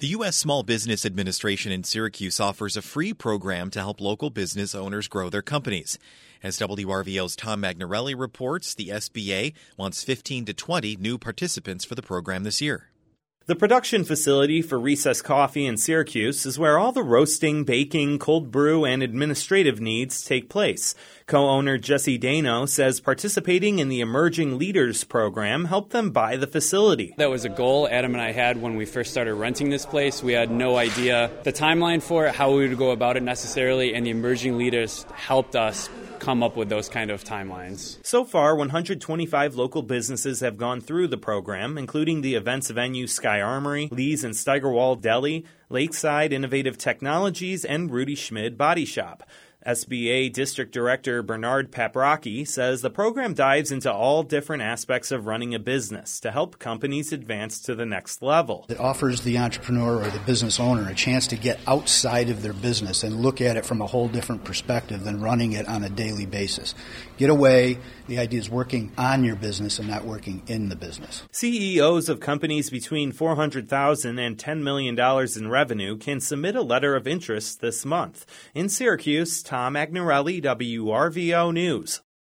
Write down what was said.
The U.S. Small Business Administration in Syracuse offers a free program to help local business owners grow their companies. As WRVO's Tom Magnarelli reports, the SBA wants 15 to 20 new participants for the program this year. The production facility for Recess Coffee in Syracuse is where all the roasting, baking, cold brew, and administrative needs take place. Co-owner Jesse Dano says participating in the Emerging Leaders program helped them buy the facility. That was a goal Adam and I had when we first started renting this place. We had no idea the timeline for it, how we would go about it necessarily, and the Emerging Leaders helped us come up with those kind of timelines. So far, 125 local businesses have gone through the program, including the events venue Sky Armory, Lee's and Steigerwald Deli, Lakeside Innovative Technologies, and Rudy Schmid Body Shop. SBA District Director Bernard Paprocki says the program dives into all different aspects of running a business to help companies advance to the next level. It offers the entrepreneur or the business owner a chance to get outside of their business and look at it from a whole different perspective than running it on a daily basis. Get away. The idea is working on your business and not working in the business. CEOs of companies between $400,000 and $10 million in revenue can submit a letter of interest this month. In Syracuse, Tom Magnarelli, WRVO News.